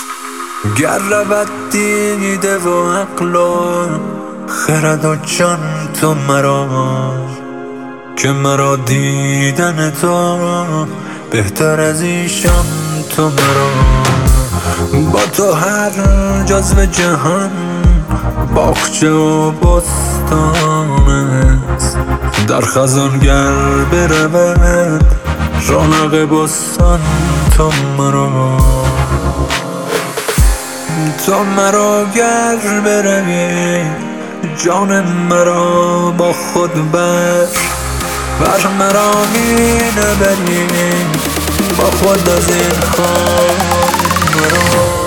گر رود دیده و عقل و خرد و جان تو مرا، که مرا دیدن تو بهتر از ایشان تو مرا. با تو هر جزو جهان باغچه و بستان است، در خزان گر برود رونق بستان تو مرا. تو مرا گر بروی جان مرا با خود بر مرا می نبری با خود از این خانه مرا.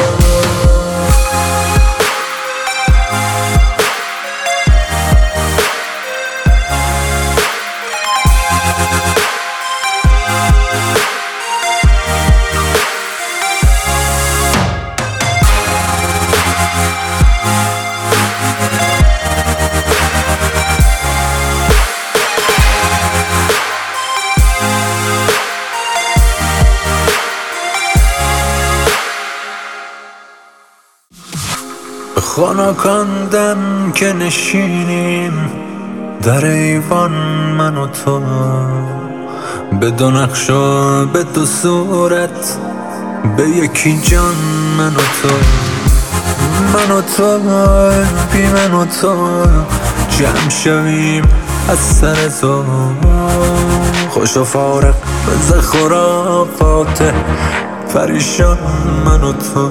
خانکاندم که نشینیم در ایوان من و تو، به دو نقش و به دو صورت به یکی جان من و تو. من و تو بی من و تو جمع شویم از سر تو، خوش و فارغ ز خرافات پریشان من و تو.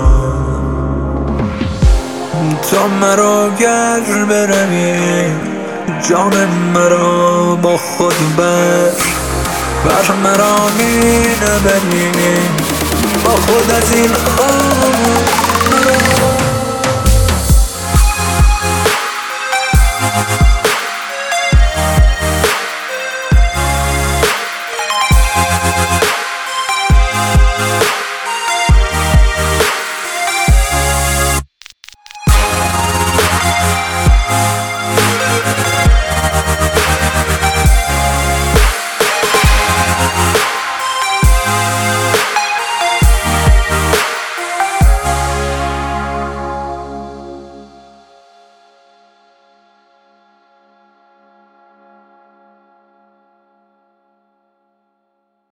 تو مرا گر بروی جان مرا با خود بر مرا می نبری با خود از این خانه مرا.